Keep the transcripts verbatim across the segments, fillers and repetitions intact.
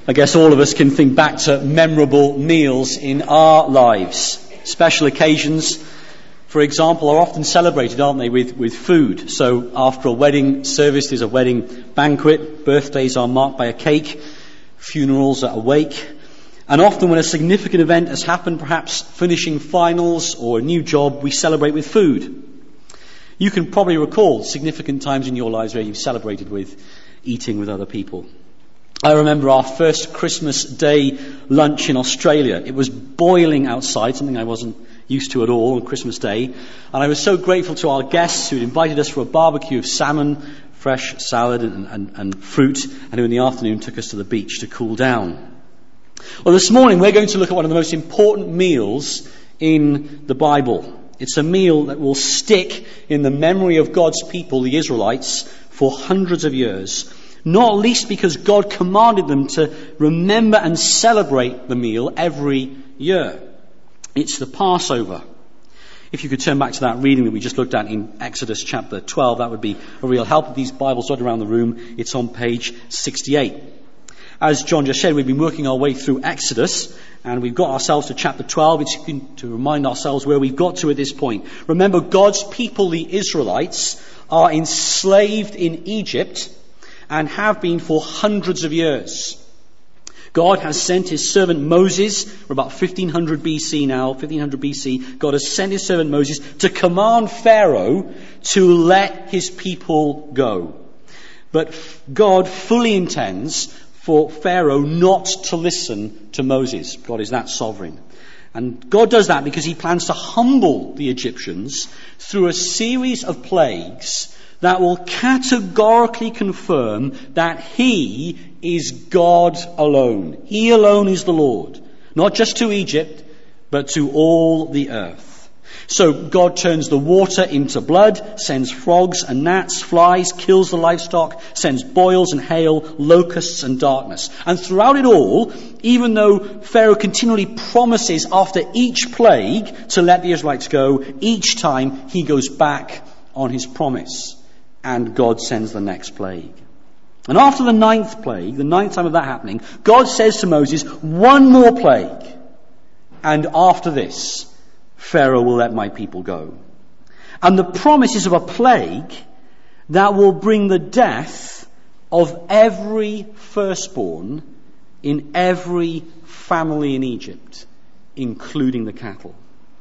I guess all of us can think back to memorable meals in our lives. Special occasions, for example, are often celebrated, aren't they, with, with food. So after a wedding service, there's a wedding banquet. Birthdays are marked by a cake. Funerals are a wake. And often when a significant event has happened, perhaps finishing finals or a new job, we celebrate with food. You can probably recall significant times in your lives where you've celebrated with eating with other people. I remember our first Christmas Day lunch in Australia. It was boiling outside, something I wasn't used to at all on Christmas Day. And I was so grateful to our guests who had invited us for a barbecue of salmon, fresh salad and, and, and fruit, and who in the afternoon took us to the beach to cool down. Well, this morning we're going to look at one of the most important meals in the Bible. It's a meal that will stick in the memory of God's people, the Israelites, for hundreds of years. Not least because God commanded them to remember and celebrate the meal every year. It's the Passover. If you could turn back to that reading that we just looked at in Exodus chapter twelve, that would be a real help. With these Bibles dotted around the room, it's on page sixty-eight. As John just said, we've been working our way through Exodus, and we've got ourselves to chapter twelve. It's to remind ourselves where we've got to at this point. Remember, God's people, the Israelites, are enslaved in Egypt and have been for hundreds of years. God has sent his servant Moses, we're about fifteen hundred B C now, fifteen hundred B C, God has sent his servant Moses to command Pharaoh to let his people go. But God fully intends for Pharaoh not to listen to Moses. God is that sovereign. And God does that because he plans to humble the Egyptians through a series of plagues that will categorically confirm that he is God alone. He alone is the Lord. Not just to Egypt, but to all the earth. So God turns the water into blood, sends frogs and gnats, flies, kills the livestock, sends boils and hail, locusts and darkness. And throughout it all, even though Pharaoh continually promises after each plague to let the Israelites go, each time he goes back on his promise. And God sends the next plague. And after the ninth plague, the ninth time of that happening, God says to Moses, one more plague. And after this, Pharaoh will let my people go. And the promise is of a plague that will bring the death of every firstborn in every family in Egypt, including the cattle.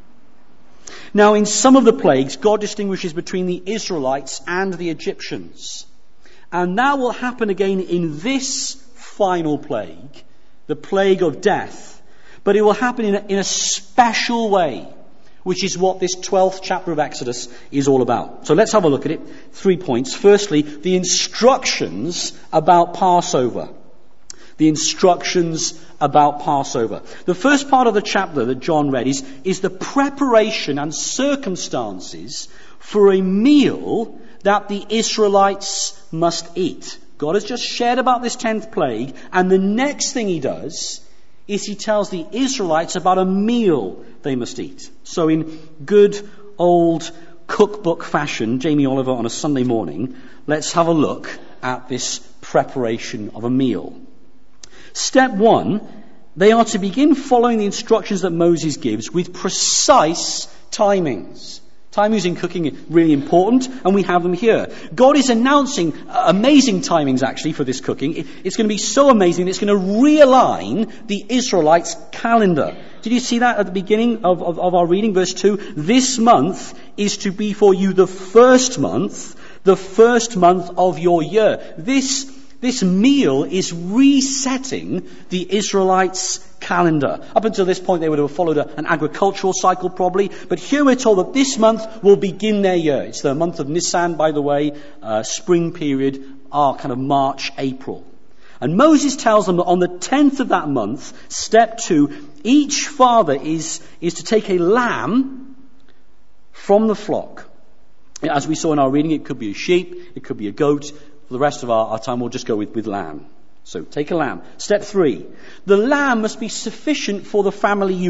Now, in some of the plagues, God distinguishes between the Israelites and the Egyptians. And that will happen again in this final plague, the plague of death. But it will happen in a, in a special way, which is what this twelfth chapter of Exodus is all about. So let's have a look at it. Three points. Firstly, the instructions about Passover. The instructions about Passover. The first part of the chapter that John read is, is the preparation and circumstances for a meal that the Israelites must eat. God has just shared about this tenth plague, and the next thing he does is he tells the Israelites about a meal they must eat. So in good old cookbook fashion, Jamie Oliver on a Sunday morning, let's have a look at this preparation of a meal. Step one, they are to begin following the instructions that Moses gives with precise timings. Timings in cooking are really important, and we have them here. God is announcing amazing timings, actually, for this cooking. It's going to be so amazing that it's going to realign the Israelites' calendar. Did you see that at the beginning of, of, of our reading, verse two? This month is to be for you the first month, the first month of your year. This This meal is resetting the Israelites' calendar. Up until this point, they would have followed a, an agricultural cycle probably. But here we're told that this month will begin their year. It's the month of Nisan, by the way, uh, spring period, our kind of March, April. And Moses tells them that on the tenth of that month, step two, each father is, is to take a lamb from the flock. As we saw in our reading, it could be a sheep, it could be a goat. For the rest of our, our time, we'll just go with, with lamb. So take a lamb. Step three. The lamb must be sufficient for the family unit.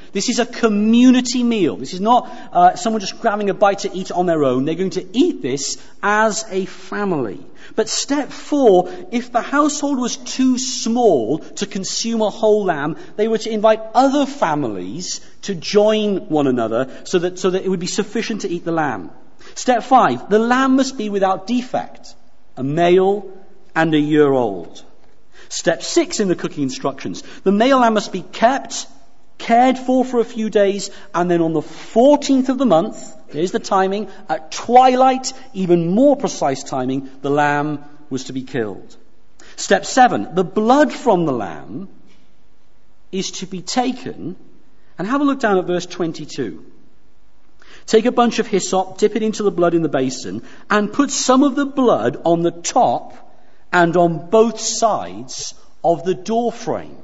This is a community meal. This is not uh, someone just grabbing a bite to eat on their own. They're going to eat this as a family. But step four, if the household was too small to consume a whole lamb, they were to invite other families to join one another so that, so that it would be sufficient to eat the lamb. Step five, the lamb must be without defect, a male and a year old. Step six in the cooking instructions, the male lamb must be kept, cared for for a few days, and then on the fourteenth of the month, there's the timing, at twilight, even more precise timing, the lamb was to be killed. Step seven, the blood from the lamb is to be taken, and have a look down at verse twenty-two. Take a bunch of hyssop, dip it into the blood in the basin, and put some of the blood on the top and on both sides of the door frame.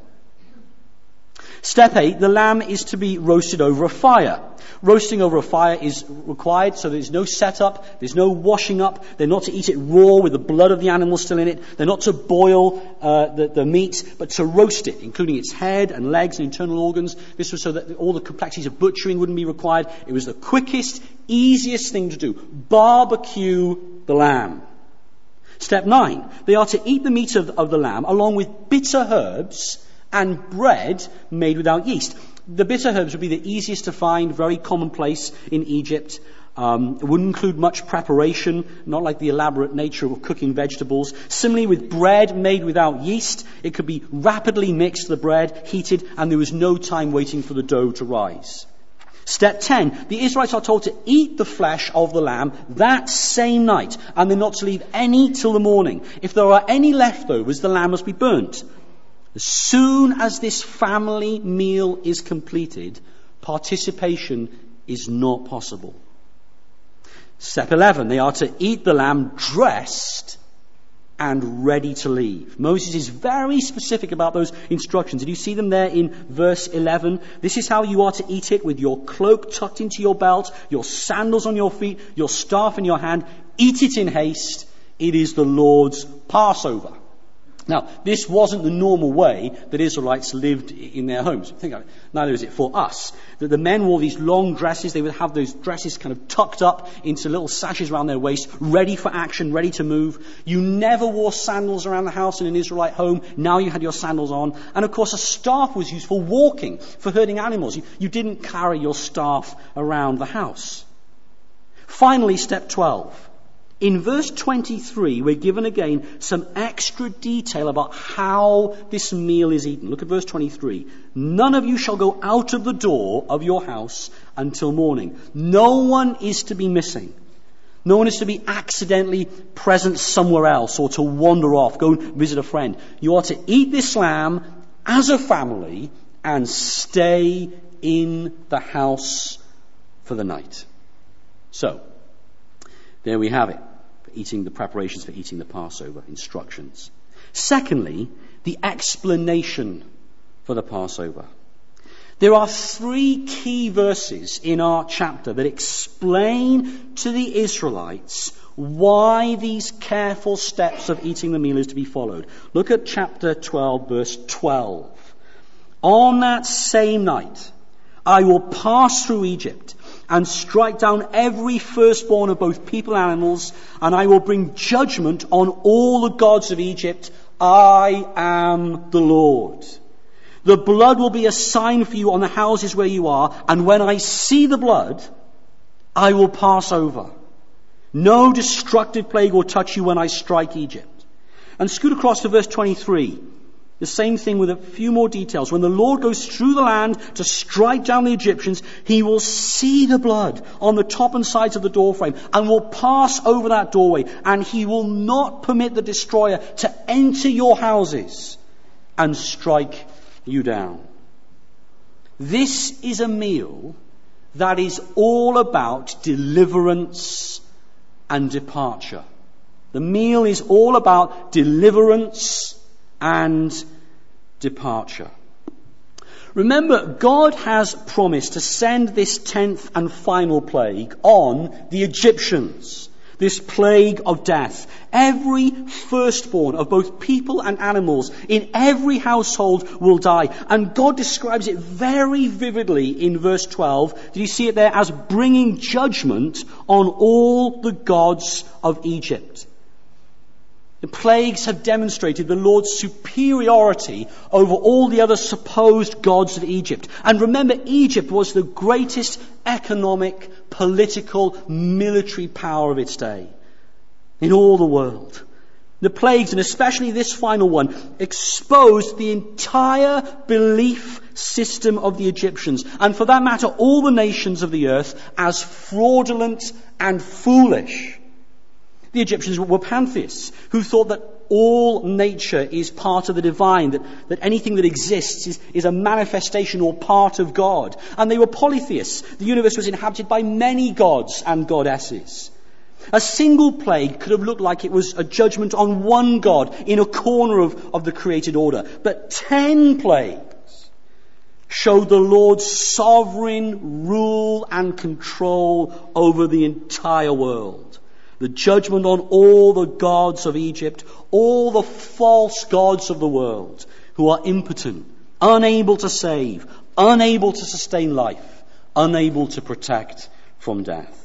Step eight, the lamb is to be roasted over a fire. Roasting over a fire is required, so there's no setup, there's no washing up. They're not to eat it raw with the blood of the animal still in it. They're not to boil uh, the, the meat, but to roast it, including its head and legs and internal organs. This was so that all the complexities of butchering wouldn't be required. It was the quickest, easiest thing to do. Barbecue the lamb. Step nine, they are to eat the meat of, of the lamb along with bitter herbs and bread made without yeast. The bitter herbs would be the easiest to find, very commonplace in Egypt. Um, it wouldn't include much preparation, not like the elaborate nature of cooking vegetables. Similarly with bread made without yeast, it could be rapidly mixed, the bread, heated, and there was no time waiting for the dough to rise. Step ten, the Israelites are told to eat the flesh of the lamb that same night, and they're not to leave any till the morning. If there are any leftovers, the lamb must be burnt. As soon as this family meal is completed, participation is not possible. Step eleven, they are to eat the lamb dressed and ready to leave. Moses is very specific about those instructions. Did you see them there in verse eleven? This is how you are to eat it, with your cloak tucked into your belt, your sandals on your feet, your staff in your hand. Eat it in haste. It is the Lord's Passover. Now, this wasn't the normal way that Israelites lived in their homes. Think of it. Neither is it for us. That the men wore these long dresses. They would have those dresses kind of tucked up into little sashes around their waist, ready for action, ready to move. You never wore sandals around the house in an Israelite home. Now you had your sandals on. And of course, a staff was used for walking, for herding animals. You, you didn't carry your staff around the house. Finally, step twelve. In verse twenty-three, we're given again some extra detail about how this meal is eaten. Look at verse twenty-three. None of you shall go out of the door of your house until morning. No one is to be missing. No one is to be accidentally present somewhere else or to wander off, go visit a friend. You are to eat this lamb as a family and stay in the house for the night. So, there we have it. Eating the preparations for eating the Passover instructions. Secondly, the explanation for the Passover. There are three key verses in our chapter that explain to the Israelites why these careful steps of eating the meal is to be followed. Look at chapter twelve, verse twelve. On that same night, I will pass through Egypt and strike down every firstborn of both people and animals, and I will bring judgment on all the gods of Egypt. I am the Lord. The blood will be a sign for you on the houses where you are, and when I see the blood, I will pass over. No destructive plague will touch you when I strike Egypt. And scoot across to verse twenty-three. The same thing with a few more details. When the Lord goes through the land to strike down the Egyptians, he will see the blood on the top and sides of the doorframe and will pass over that doorway, and he will not permit the destroyer to enter your houses and strike you down. This is a meal that is all about deliverance and departure. The meal is all about deliverance and departure. Remember, God has promised to send this tenth and final plague on the Egyptians. This plague of death. Every firstborn of both people and animals in every household will die. And God describes it very vividly in verse twelve. Did you see it there? As bringing judgment on all the gods of Egypt. The plagues have demonstrated the Lord's superiority over all the other supposed gods of Egypt. And remember, Egypt was the greatest economic, political, military power of its day in all the world. The plagues, and especially this final one, exposed the entire belief system of the Egyptians, and for that matter, all the nations of the earth, as fraudulent and foolish. The Egyptians were pantheists who thought that all nature is part of the divine, that, that anything that exists is, is a manifestation or part of God. And they were polytheists. The universe was inhabited by many gods and goddesses. A single plague could have looked like it was a judgment on one god in a corner of, of the created order. But ten plagues showed the Lord's sovereign rule and control over the entire world. The judgment on all the gods of Egypt, all the false gods of the world who are impotent, unable to save, unable to sustain life, unable to protect from death.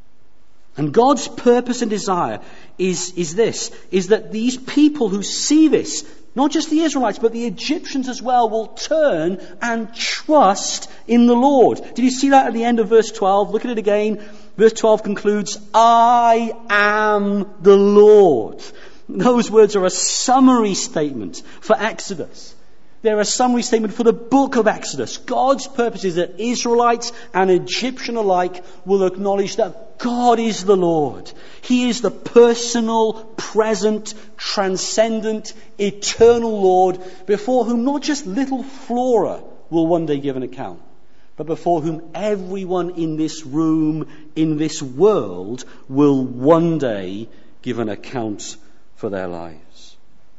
And God's purpose and desire is, is this, is that these people who see this, not just the Israelites, but the Egyptians as well, will turn and trust in the Lord. Did you see that at the end of verse twelve? Look at it again. Verse twelve concludes, I am the Lord. Those words are a summary statement for Exodus. They're a summary statement for the book of Exodus. God's purpose is that Israelites and Egyptian alike will acknowledge that God is the Lord. He is the personal, present, transcendent, eternal Lord before whom not just little Flora will one day give an account, but before whom everyone in this room, in this world, will one day give an account for their lives.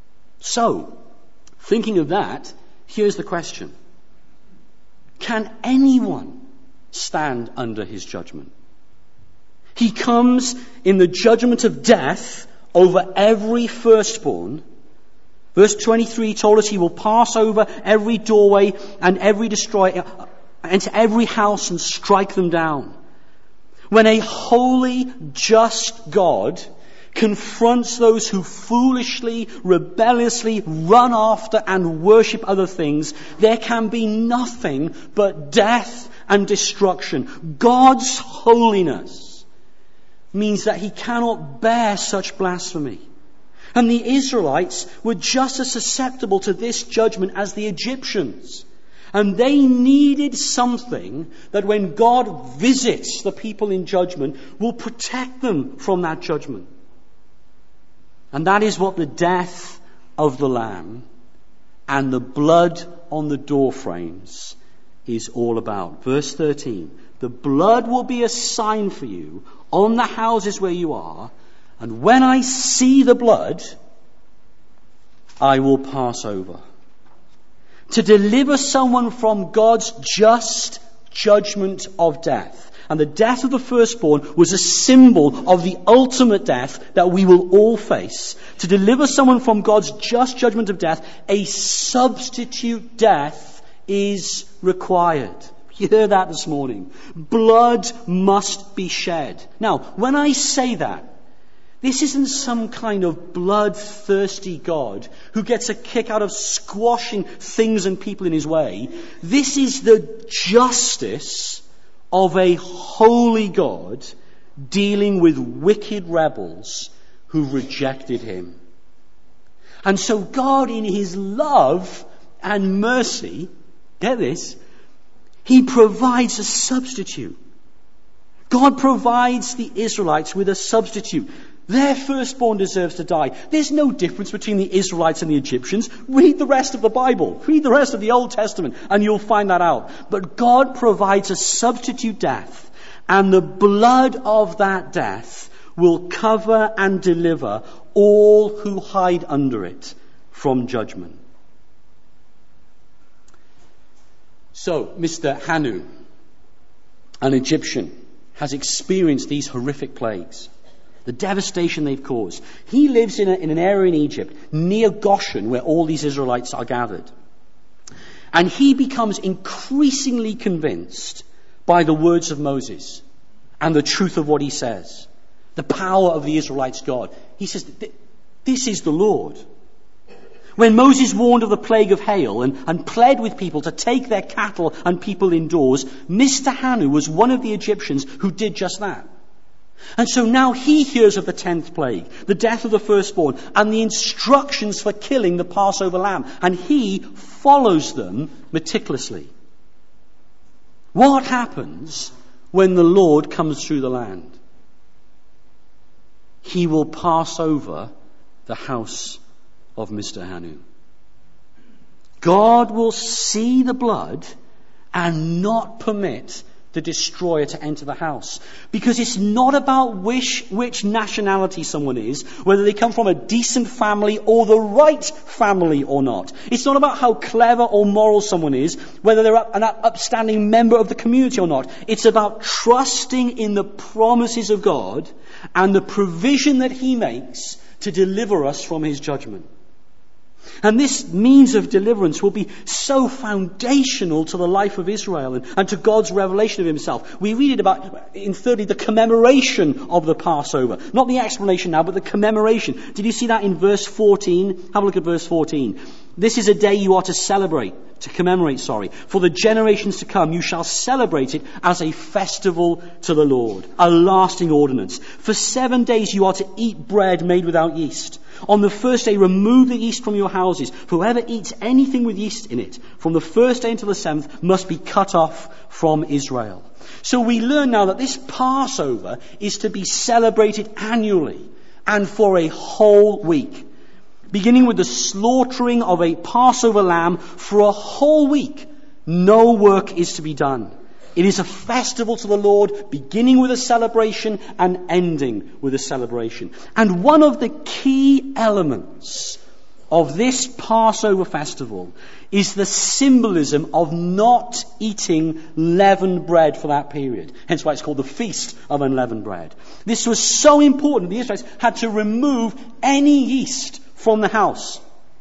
So, thinking of that, here's the question. Can anyone stand under his judgment? He comes in the judgment of death over every firstborn. Verse twenty-three told us he will pass over every doorway and every destroyer, into every house and strike them down. When a holy, just God confronts those who foolishly, rebelliously run after and worship other things, there can be nothing but death and destruction. God's holiness means that he cannot bear such blasphemy. And the Israelites were just as susceptible to this judgment as the Egyptians. And they needed something that when God visits the people in judgment will protect them from that judgment. And that is what the death of the Lamb and the blood on the door frames is all about. Verse thirteen, the blood will be a sign for you on the houses where you are, and when I see the blood, I will pass over. To deliver someone from God's just judgment of death. And the death of the firstborn was a symbol of the ultimate death that we will all face. To deliver someone from God's just judgment of death, a substitute death is required. You heard that this morning. Blood must be shed. Now, when I say that, this isn't some kind of bloodthirsty God who gets a kick out of squashing things and people in his way. This is the justice of a holy God dealing with wicked rebels who rejected him. And so God, in his love and mercy, get this, he provides a substitute. God provides the Israelites with a substitute. Their firstborn deserves to die. There's no difference between the Israelites and the Egyptians. Read the rest of the Bible. Read the rest of the Old Testament and you'll find that out. But God provides a substitute death, and the blood of that death will cover and deliver all who hide under it from judgment. So, Mister Hanun, an Egyptian, has experienced these horrific plagues. the devastation they've caused. He lives in, a, in an area in Egypt near Goshen where all these Israelites are gathered. And he becomes increasingly convinced by the words of Moses and the truth of what he says, the power of the Israelites' God. He says, this is the Lord. When Moses warned of the plague of hail and, and pled with people to take their cattle and people indoors, Mister Hanun was one of the Egyptians who did just that. And so now he hears of the tenth plague, the death of the firstborn, and the instructions for killing the Passover lamb. And he follows them meticulously. What happens when the Lord comes through the land? He will pass over the house of Mister Hanun. God will see the blood and not permit the destroyer to enter the house. Because it's not about which, which nationality someone is, whether they come from a decent family or the right family or not. It's not about how clever or moral someone is, whether they're an upstanding member of the community or not. It's about trusting in the promises of God and the provision that he makes to deliver us from his judgment. And this means of deliverance will be so foundational to the life of Israel and, and to God's revelation of himself. We read it about, in thirdly, the commemoration of the Passover. Not the explanation now, but the commemoration. Did you see that in verse fourteen? Have a look at verse fourteen. This is a day you are to celebrate, to commemorate, sorry. For the generations to come, you shall celebrate it as a festival to the Lord, a lasting ordinance. For seven days you are to eat bread made without yeast. On the first day, remove the yeast from your houses. For whoever eats anything with yeast in it, from the first day until the seventh, must be cut off from Israel. So we learn now that this Passover is to be celebrated annually and for a whole week. Beginning with the slaughtering of a Passover lamb for a whole week, no work is to be done. It is a festival to the Lord, beginning with a celebration and ending with a celebration. And one of the key elements of this Passover festival is the symbolism of not eating leavened bread for that period. Hence why it's called the Feast of Unleavened Bread. This was so important. The Israelites had to remove any yeast from the house.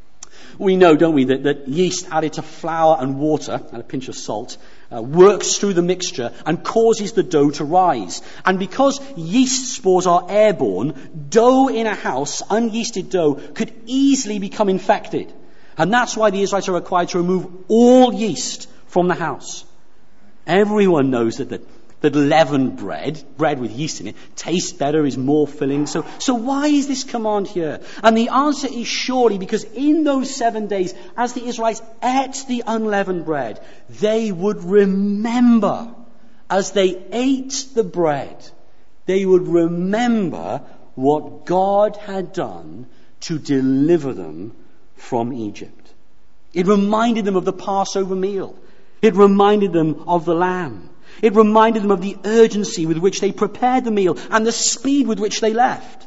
We know, don't we, that, that yeast added to flour and water and a pinch of salt uh, works through the mixture and causes the dough to rise. And because yeast spores are airborne, dough in a house, unyeasted dough, could easily become infected. And that's why the Israelites are required to remove all yeast from the house. Everyone knows that the that leavened bread, bread with yeast in it, tastes better, is more filling. So, so why is this command here? And the answer is surely because in those seven days, as the Israelites ate the unleavened bread, they would remember, as they ate the bread, they would remember what God had done to deliver them from Egypt. It reminded them of the Passover meal. It reminded them of the lamb. It reminded them of the urgency with which they prepared the meal and the speed with which they left.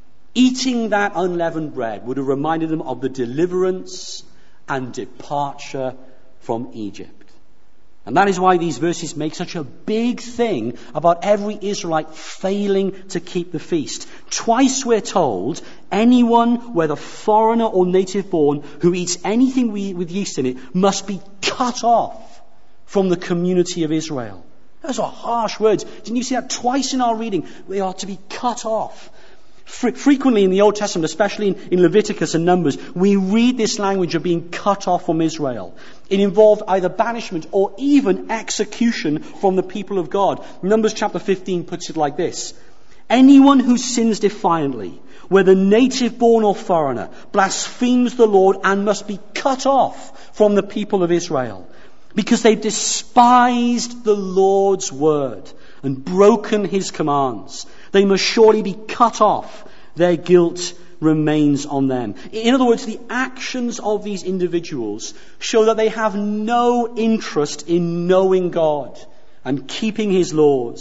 Eating that unleavened bread would have reminded them of the deliverance and departure from Egypt. And that is why these verses make such a big thing about every Israelite failing to keep the feast. Twice we're told, anyone, whether foreigner or native born, who eats anything with yeast in it must be cut off from the community of Israel. Those are harsh words. Didn't you see that twice in our reading? They are to be cut off. Fre- frequently in the Old Testament, especially in, in Leviticus and Numbers, we read this language of being cut off from Israel. It involved either banishment or even execution from the people of God. Numbers chapter fifteen puts it like this. Anyone who sins defiantly, whether native born or foreigner, blasphemes the Lord and must be cut off from the people of Israel. Because they've despised the Lord's word and broken his commands. They must surely be cut off. Their guilt remains on them. In other words, the actions of these individuals show that they have no interest in knowing God and keeping his laws.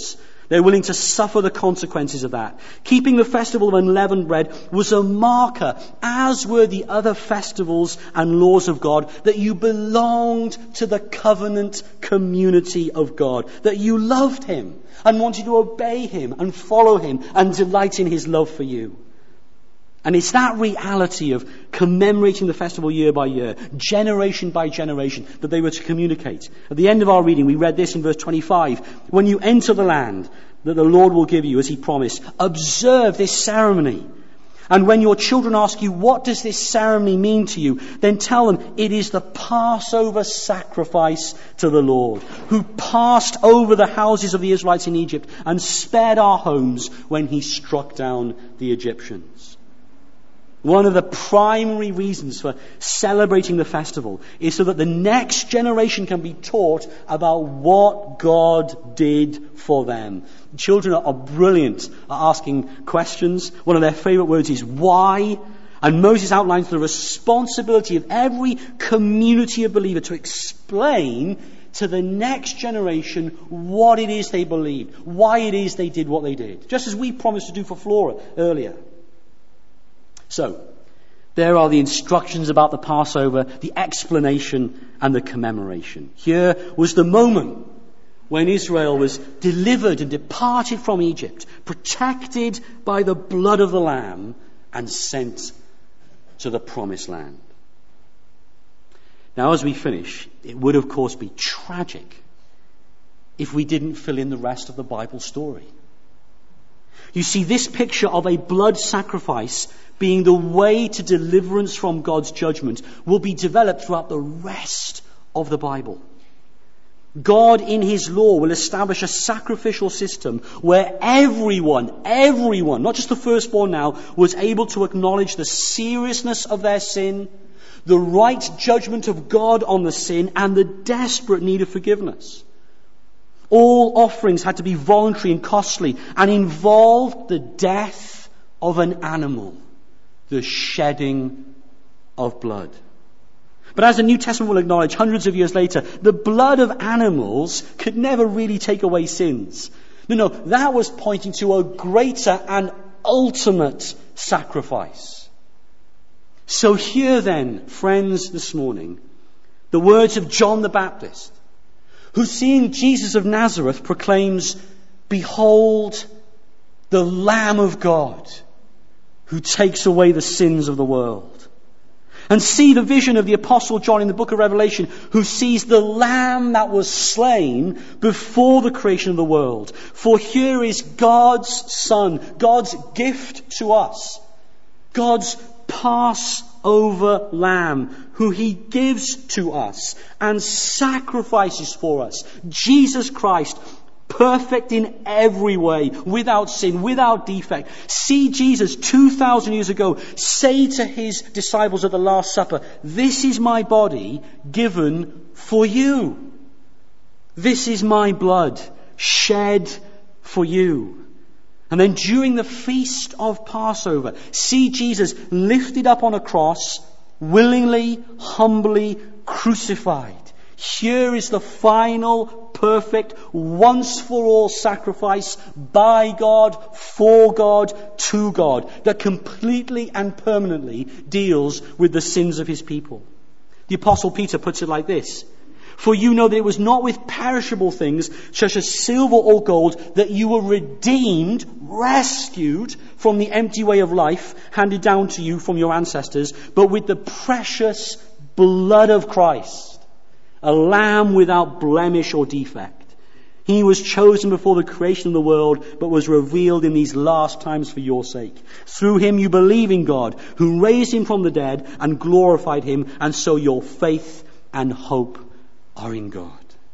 They're willing to suffer the consequences of that. Keeping the festival of unleavened bread was a marker, as were the other festivals and laws of God, that you belonged to the covenant community of God, that you loved him and wanted to obey him and follow him and delight in his love for you. And it's that reality of commemorating the festival year by year, generation by generation, that they were to communicate. At the end of our reading, we read this in verse twenty-five. When you enter the land that the Lord will give you, as he promised, observe this ceremony. And when your children ask you, what does this ceremony mean to you? Then tell them, it is the Passover sacrifice to the Lord, who passed over the houses of the Israelites in Egypt and spared our homes when he struck down the Egyptians. One of the primary reasons for celebrating the festival is so that the next generation can be taught about what God did for them. Children are brilliant at asking questions. One of their favorite words is why. And Moses outlines the responsibility of every community of believers to explain to the next generation what it is they believed, why it is they did what they did, just as we promised to do for Flora earlier. So, there are the instructions about the Passover, the explanation and the commemoration. Here was the moment when Israel was delivered and departed from Egypt, protected by the blood of the Lamb and sent to the promised land. Now, as we finish, it would of course be tragic if we didn't fill in the rest of the Bible story. You see, this picture of a blood sacrifice being the way to deliverance from God's judgment will be developed throughout the rest of the Bible. God in his law will establish a sacrificial system where everyone, everyone, not just the firstborn now, was able to acknowledge the seriousness of their sin, the right judgment of God on the sin, and the desperate need of forgiveness. All offerings had to be voluntary and costly and involved the death of an animal, the shedding of blood. But as the New Testament will acknowledge hundreds of years later, the blood of animals could never really take away sins. No, no, that was pointing to a greater and ultimate sacrifice. So here then, friends, this morning, the words of John the Baptist, who seeing Jesus of Nazareth proclaims, "Behold, the Lamb of God, who takes away the sins of the world." And see the vision of the Apostle John in the book of Revelation, who sees the Lamb that was slain before the creation of the world. For here is God's Son, God's gift to us, God's Passover Lamb, who he gives to us and sacrifices for us. Jesus Christ, perfect in every way, without sin, without defect. See Jesus two thousand years ago say to his disciples at the Last Supper, "This is my body given for you. This is my blood shed for you." And then during the feast of Passover, see Jesus lifted up on a cross, willingly, humbly crucified. Here is the final, perfect, once-for-all sacrifice by God, for God, to God, that completely and permanently deals with the sins of his people. The Apostle Peter puts it like this: "For you know that it was not with perishable things, such as silver or gold, that you were redeemed, rescued from the empty way of life handed down to you from your ancestors, but with the precious blood of Christ, a lamb without blemish or defect. He was chosen before the creation of the world, but was revealed in these last times for your sake. Through him you believe in God, who raised him from the dead and glorified him, and so your faith and hope are in God."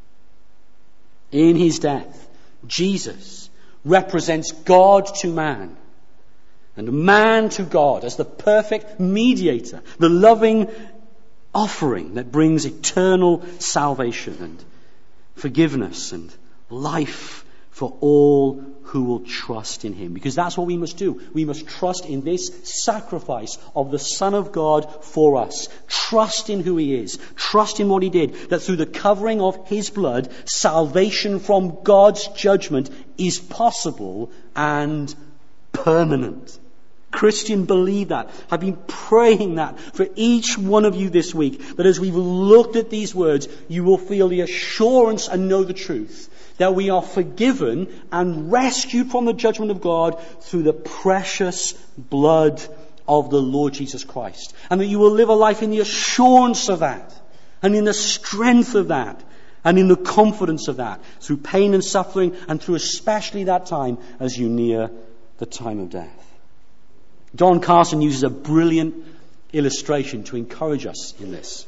In his death, Jesus represents God to man and man to God as the perfect mediator, the loving offering that brings eternal salvation and forgiveness and life for all who will trust in him. Because that's what we must do. We must trust in this sacrifice of the Son of God for us. Trust in who he is. Trust in what he did. That through the covering of his blood, salvation from God's judgment is possible and permanent. Christian, believe that. I've been praying that for each one of you this week, that as we've looked at these words, you will feel the assurance and know the truth that we are forgiven and rescued from the judgment of God through the precious blood of the Lord Jesus Christ. And that you will live a life in the assurance of that, and in the strength of that, and in the confidence of that, through pain and suffering, and through especially that time as you near the time of death. Don Carson uses a brilliant illustration to encourage us in this.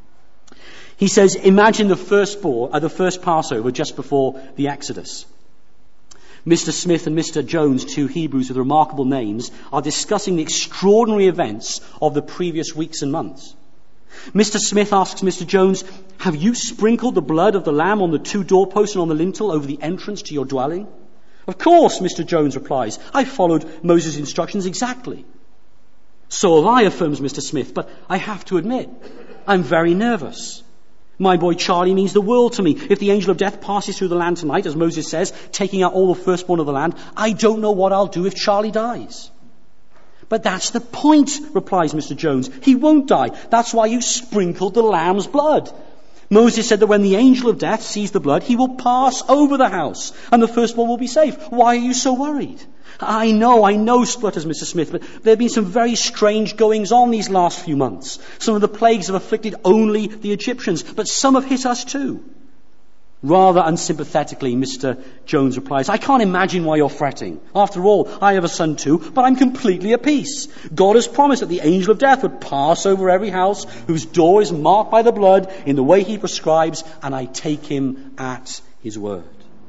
He says, imagine the first ball, uh, the first Passover just before the Exodus. Mister Smith and Mister Jones, two Hebrews with remarkable names, are discussing the extraordinary events of the previous weeks and months. Mister Smith asks Mister Jones, have you sprinkled the blood of the lamb on the two doorposts and on the lintel over the entrance to your dwelling? Of course, Mister Jones replies, I followed Moses' instructions exactly. So have I, affirms Mister Smith, but I have to admit, I'm very nervous. My boy Charlie means the world to me. If the angel of death passes through the land tonight, as Moses says, taking out all the firstborn of the land, I don't know what I'll do if Charlie dies. But that's the point, replies Mister Jones. He won't die. That's why you sprinkled the lamb's blood. Moses said that when the angel of death sees the blood, he will pass over the house, and the firstborn will be safe. Why are you so worried? I know, I know, splutters Mister Smith, but there have been some very strange goings on these last few months. Some of the plagues have afflicted only the Egyptians, but some have hit us too. Rather unsympathetically, Mister Jones replies, I can't imagine why you're fretting. After all, I have a son too, but I'm completely at peace. God has promised that the angel of death would pass over every house whose door is marked by the blood in the way he prescribes, and I take him at his word.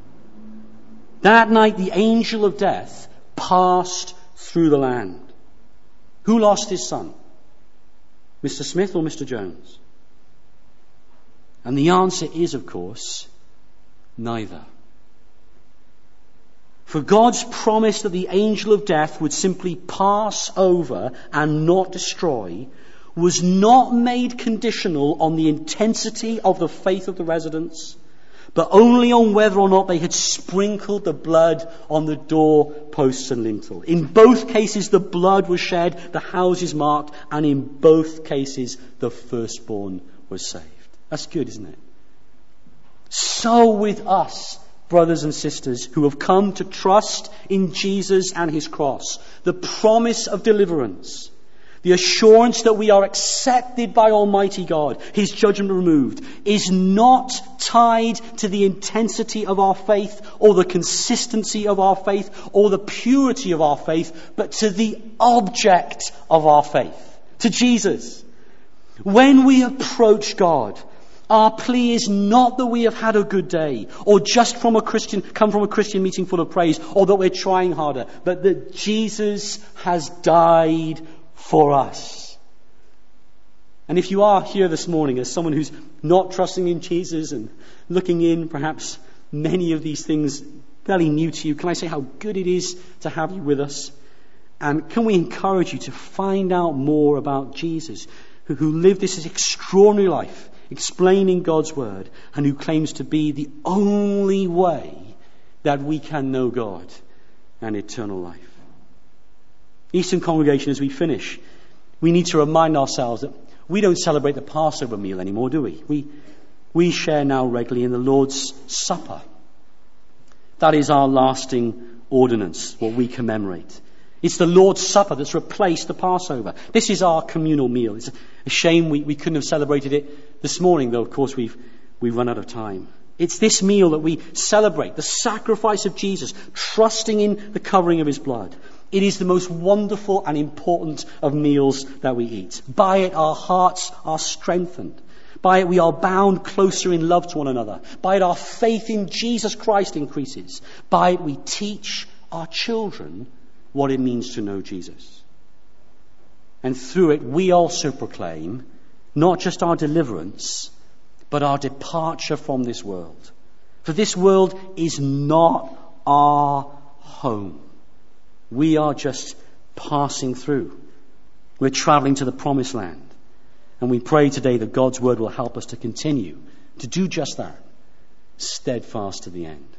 That night, the angel of death passed through the land. Who lost his son? Mister Smith or Mister Jones? And the answer is, of course, neither. For God's promise that the angel of death would simply pass over and not destroy was not made conditional on the intensity of the faith of the residents, but only on whether or not they had sprinkled the blood on the door posts and lintel. In both cases, the blood was shed, the houses marked, and in both cases, the firstborn was saved. That's good, isn't it? So with us, brothers and sisters, who have come to trust in Jesus and his cross, the promise of deliverance, the assurance that we are accepted by Almighty God, his judgment removed, is not tied to the intensity of our faith or the consistency of our faith or the purity of our faith, but to the object of our faith, to Jesus. When we approach God, our plea is not that we have had a good day, or just from a Christian, come from a Christian meeting full of praise, or that we're trying harder, but that Jesus has died for us. And if you are here this morning as someone who's not trusting in Jesus and looking in, perhaps many of these things fairly new to you, can I say how good it is to have you with us? And can we encourage you to find out more about Jesus, who, who lived this extraordinary life, explaining God's word, and who claims to be the only way that we can know God and eternal life. Eastern congregation, as we finish, we need to remind ourselves that we don't celebrate the Passover meal anymore, do we? We, we share now regularly in the Lord's Supper. That is our lasting ordinance, what we commemorate. It's the Lord's Supper that's replaced the Passover. This is our communal meal. It's a shame we, we couldn't have celebrated it this morning, though, of course, we've, we've run out of time. It's this meal that we celebrate, the sacrifice of Jesus, trusting in the covering of his blood. It is the most wonderful and important of meals that we eat. By it, our hearts are strengthened. By it, we are bound closer in love to one another. By it, our faith in Jesus Christ increases. By it, we teach our children what it means to know Jesus. And through it, we also proclaim not just our deliverance, but our departure from this world. For this world is not our home. We are just passing through. We're traveling to the promised land. And we pray today that God's word will help us to continue to do just that, steadfast to the end.